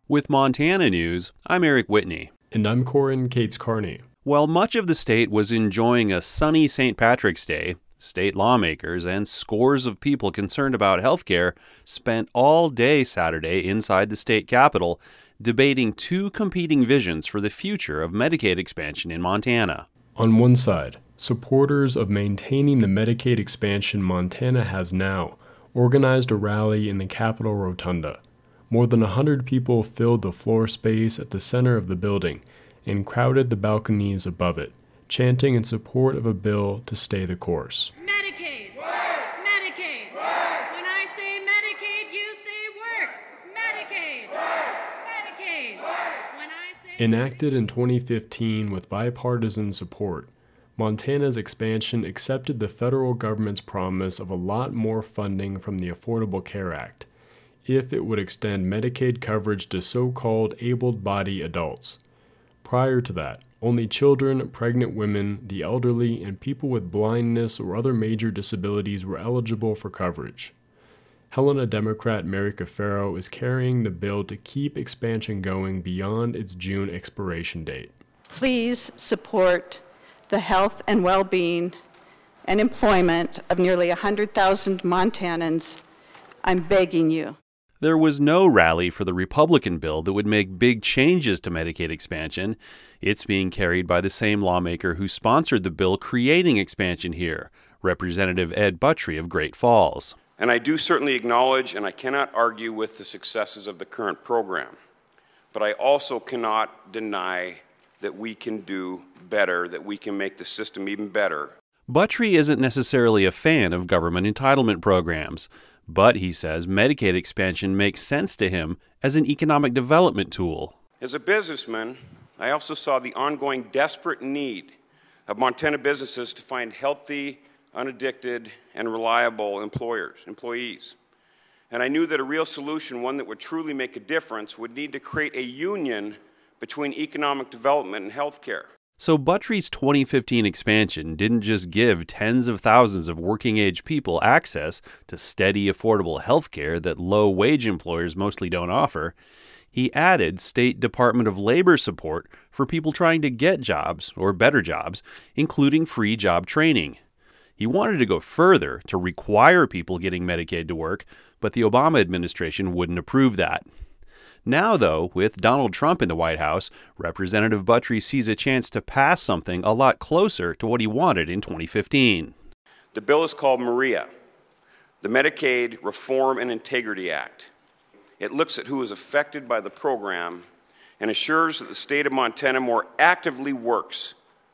With Montana News, I'm Eric Whitney. And I'm Corin Cates-Carney. While much of the state was enjoying a sunny St. Patrick's Day, state lawmakers and scores of people concerned about health care spent all day Saturday inside the state capitol debating two competing visions for the future of Medicaid expansion in Montana. On one side, supporters of maintaining the Medicaid expansion Montana has now organized a rally in the Capitol Rotunda. More than 100 people filled the floor space at the center of the building and crowded the balconies above it, chanting in support of a bill to stay the course. Medicaid! Works! Medicaid! Works! When I say Medicaid, you say works! Medicaid! Works! Medicaid! Works! When I say Enacted in 2015 with bipartisan support, Montana's expansion accepted the federal government's promise of a lot more funding from the Affordable Care Act if it would extend Medicaid coverage to so-called able-bodied adults. Prior to that, only children, pregnant women, the elderly, and people with blindness or other major disabilities were eligible for coverage. Helena Democrat Mary Cafaro is carrying the bill to keep expansion going beyond its June expiration date. Please support the health and well-being and employment of nearly 100,000 Montanans. I'm begging you. There was no rally for the Republican bill that would make big changes to Medicaid expansion. It's being carried by the same lawmaker who sponsored the bill creating expansion here, Representative Ed Buttrey of Great Falls. And I do certainly acknowledge and I cannot argue with the successes of the current program. But I also cannot deny that we can do better, that we can make the system even better. Buttrey isn't necessarily a fan of government entitlement programs, but he says Medicaid expansion makes sense to him as an economic development tool. As a businessman, I also saw the ongoing desperate need of Montana businesses to find healthy, unaddicted, and reliable employees. And I knew that a real solution, one that would truly make a difference, would need to create a union between economic development and healthcare. So Buttrey's 2015 expansion didn't just give tens of thousands of working-age people access to steady, affordable health care that low-wage employers mostly don't offer. He added state Department of Labor support for people trying to get jobs, or better jobs, including free job training. He wanted to go further to require people getting Medicaid to work, but the Obama administration wouldn't approve that. Now, though, with Donald Trump in the White House, Representative Buttrey sees a chance to pass something a lot closer to what he wanted in 2015. The bill is called MARIA, the Medicaid Reform and Integrity Act. It looks at who is affected by the program and assures that the state of Montana more actively works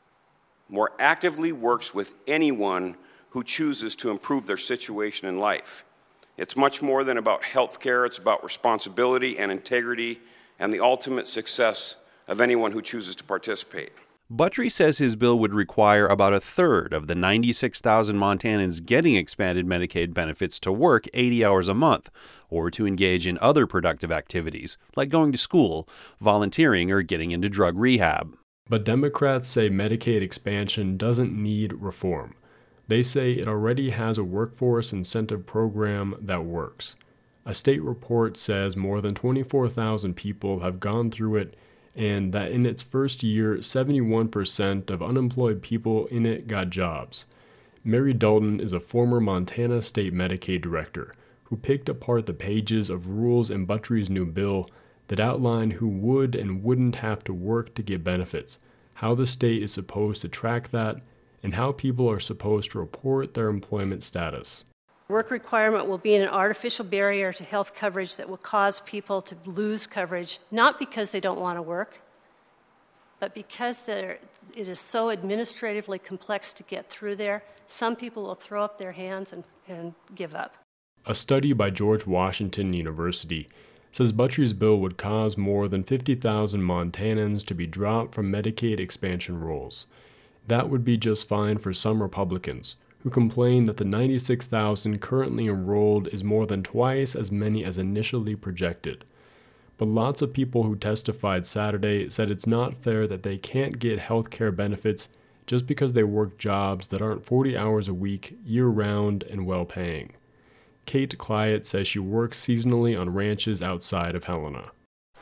with anyone who chooses to improve their situation in life. It's much more than about health care. It's about responsibility and integrity and the ultimate success of anyone who chooses to participate. Buttrey says his bill would require about a third of the 96,000 Montanans getting expanded Medicaid benefits to work 80 hours a month or to engage in other productive activities like going to school, volunteering, or getting into drug rehab. But Democrats say Medicaid expansion doesn't need reform. They say it already has a workforce incentive program that works. A state report says more than 24,000 people have gone through it, and that in its first year, 71% of unemployed people in it got jobs. Mary Dalton is a former Montana State Medicaid director who picked apart the pages of rules in Buttrey's new bill that outline who would and wouldn't have to work to get benefits, how the state is supposed to track that, and how people are supposed to report their employment status. Work requirement will be an artificial barrier to health coverage that will cause people to lose coverage, not because they don't want to work, but because it is so administratively complex to get through there. Some people will throw up their hands and give up. A study by George Washington University says Buttrey's bill would cause more than 50,000 Montanans to be dropped from Medicaid expansion rolls. That would be just fine for some Republicans, who complain that the 96,000 currently enrolled is more than twice as many as initially projected. But lots of people who testified Saturday said it's not fair that they can't get health care benefits just because they work jobs that aren't 40 hours a week, year-round, and well-paying. Kate Clyett says she works seasonally on ranches outside of Helena.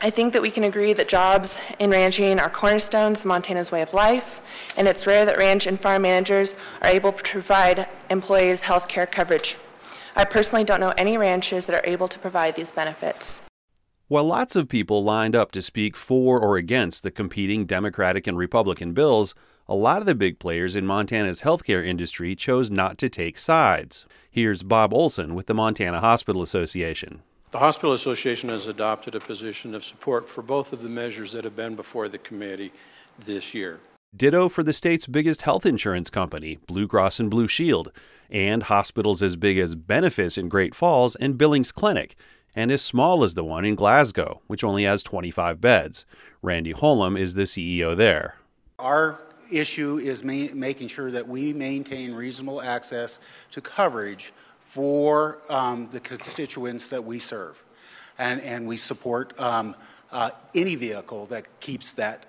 I think that we can agree that jobs in ranching are cornerstones of Montana's way of life, and it's rare that ranch and farm managers are able to provide employees health care coverage. I personally don't know any ranches that are able to provide these benefits. While lots of people lined up to speak for or against the competing Democratic and Republican bills, a lot of the big players in Montana's healthcare industry chose not to take sides. Here's Bob Olson with the Montana Hospital Association. The Hospital Association has adopted a position of support for both of the measures that have been before the committee this year. Ditto for the state's biggest health insurance company, Blue Cross and Blue Shield, and hospitals as big as Benefice in Great Falls and Billings Clinic, and as small as the one in Glasgow, which only has 25 beds. Randy Holm is the CEO there. Our issue is making sure that we maintain reasonable access to coverage for the constituents that we serve. And we support any vehicle that keeps that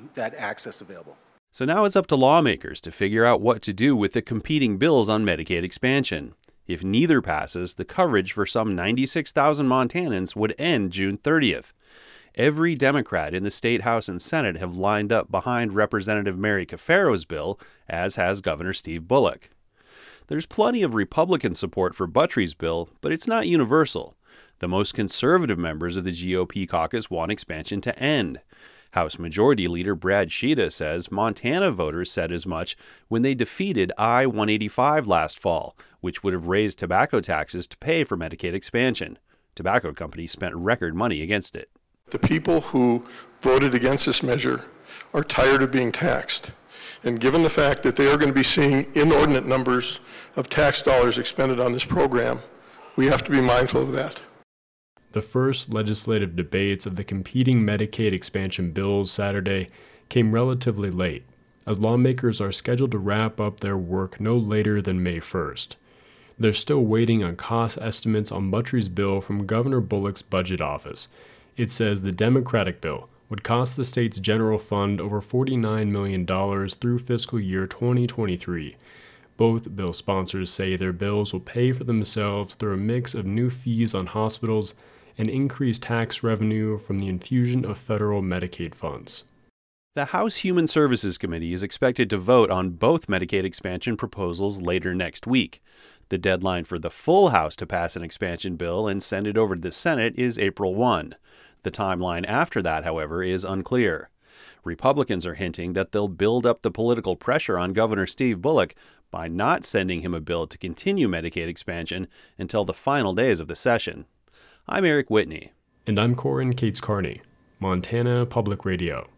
access available. So now it's up to lawmakers to figure out what to do with the competing bills on Medicaid expansion. If neither passes, the coverage for some 96,000 Montanans would end June 30th. Every Democrat in the State House and Senate have lined up behind Representative Mary Cafero's bill, as has Governor Steve Bullock. There's plenty of Republican support for Buttry's bill, but it's not universal. The most conservative members of the GOP caucus want expansion to end. House Majority Leader Brad Sheeta says Montana voters said as much when they defeated I-185 last fall, which would have raised tobacco taxes to pay for Medicaid expansion. Tobacco companies spent record money against it. The people who voted against this measure are tired of being taxed. And given the fact that they are going to be seeing inordinate numbers of tax dollars expended on this program, we have to be mindful of that. The first legislative debates of the competing Medicaid expansion bills Saturday came relatively late, as lawmakers are scheduled to wrap up their work no later than May 1st. They're still waiting on cost estimates on Buttry's bill from Governor Bullock's budget office. It says the Democratic bill would cost the state's general fund over $49 million through fiscal year 2023. Both bill sponsors say their bills will pay for themselves through a mix of new fees on hospitals and increased tax revenue from the infusion of federal Medicaid funds. The House Human Services Committee is expected to vote on both Medicaid expansion proposals later next week. The deadline for the full House to pass an expansion bill and send it over to the Senate is April 1. The timeline after that, however, is unclear. Republicans are hinting that they'll build up the political pressure on Governor Steve Bullock by not sending him a bill to continue Medicaid expansion until the final days of the session. I'm Eric Whitney. And I'm Corin Cates-Carney, Montana Public Radio.